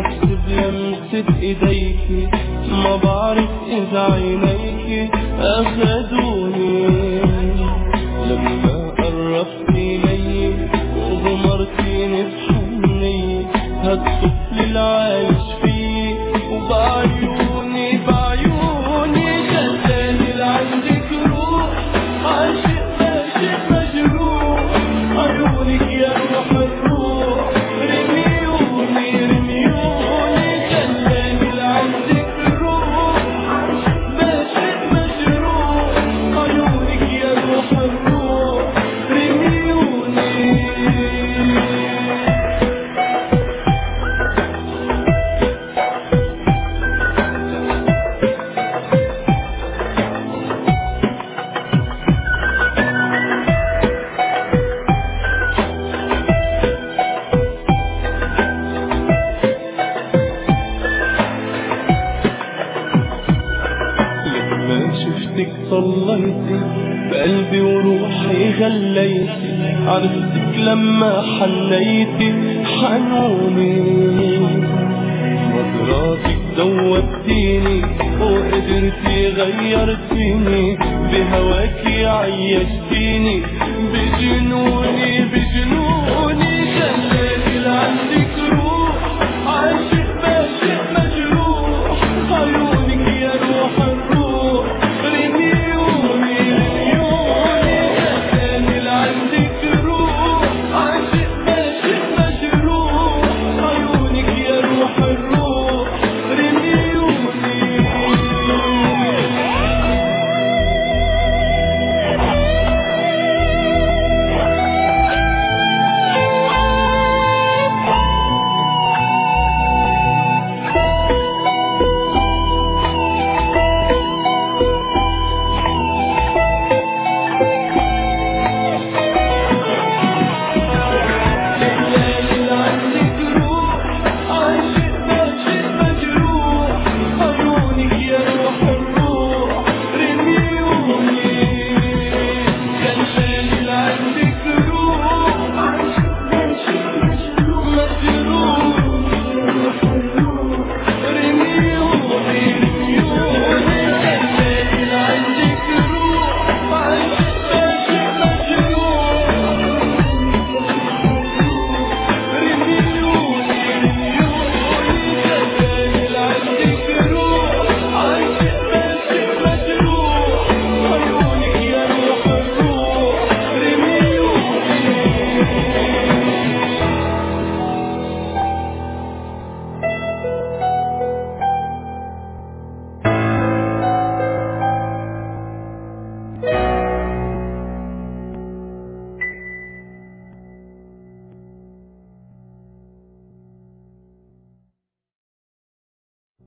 حس بلمسة ايديكي، ما بعرف اذا عينيكي اخدوني لما قربتي لي وغمرتيني بحنية. هالطفل العايش فيه وبعيوني خلاني لعندك روح، عاشق باشق مجروح، عيونك يا روح الروح، رميوني خلاني لعندك روح، باشق مجروح، عيونك يا روح الروح، رميوني. لما شفتك طليتي بقلبي وروحي غليتي، عرفتك لما حنيتي حنوني، نظراتك دوبتيني وقدرتي غيرتيني، بهواكي عيشتيني بجنوني